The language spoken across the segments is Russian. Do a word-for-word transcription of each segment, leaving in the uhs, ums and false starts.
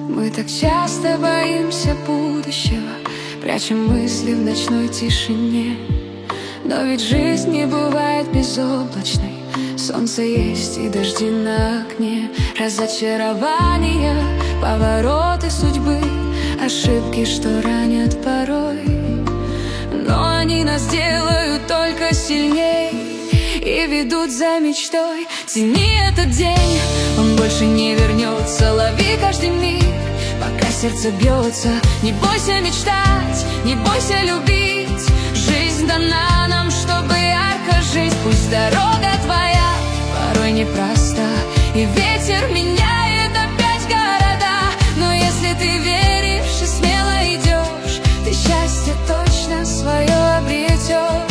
Мы так часто боимся будущего, прячем мысли в ночной тишине. Но ведь жизнь не бывает безоблачной, солнце есть и дожди на окне. Разочарования, повороты судьбы, ошибки, что ранят порой. Но они нас делают только сильней и ведут за мечтой. Цени этот день, он больше не вернется. Лови каждый миг, пока сердце бьется. Не бойся мечтать, не бойся любить. Жизнь дана нам, чтобы ярко жить. Пусть дорога твоя порой непроста, и ветер меняет опять города. Но если ты веришь и смело идешь, ты счастье точно свое обретешь.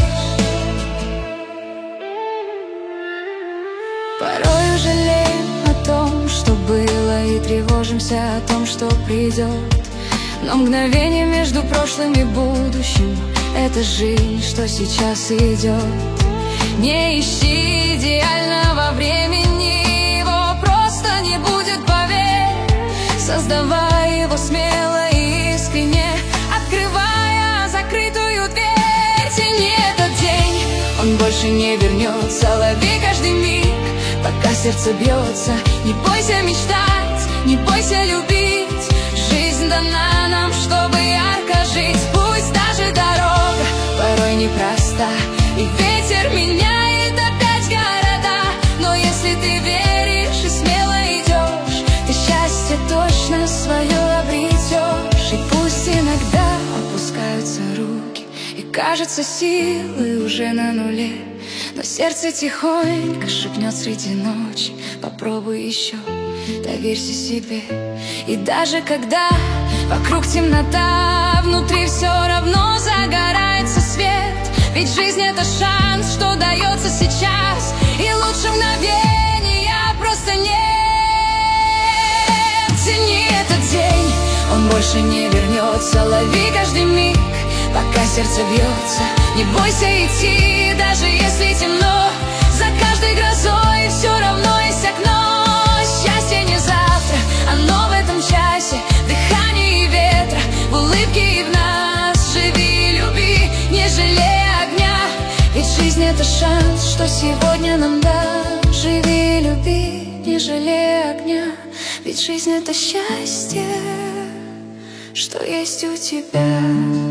Порой жалеем о том, что было, и тревожимся о том, что придет. Но мгновение между прошлым и будущим — это жизнь, что сейчас идет. Не ищи идеального времени, его просто не будет, поверь. Создавай его смело и искренне, открывая закрытую дверь. Тяни этот день, он больше не вернется. Лови каждый миг, пока сердце бьется. Не бойся мечтать, не бойся любить. Жизнь дана нам, чтобы ярко жить. Пусть даже дорога порой непроста, и ветер меняет опять города. Но если ты веришь и смело идешь, ты счастье точно свое обретешь. И пусть иногда опускаются руки, и кажется, силы уже на нуле, но сердце тихонько шепнет среди ночи: попробуй еще, доверься себе. И даже когда вокруг темнота, внутри все равно загорается свет. Ведь жизнь — это шанс, что дается сейчас, и лучше мгновения просто нет. Цени этот день, он больше не вернется. Лови каждый миг, пока сердце бьется. Не бойся идти, даже если темно. За каждой грозой все равно есть окно. Счастье не завтра, оно в этом часе, в дыхании ветра, в улыбке и в нас. Живи, люби, не жалей огня, ведь жизнь — это шанс, что сегодня нам даст. Живи, люби, не жалей огня, ведь жизнь — это счастье, что есть у тебя.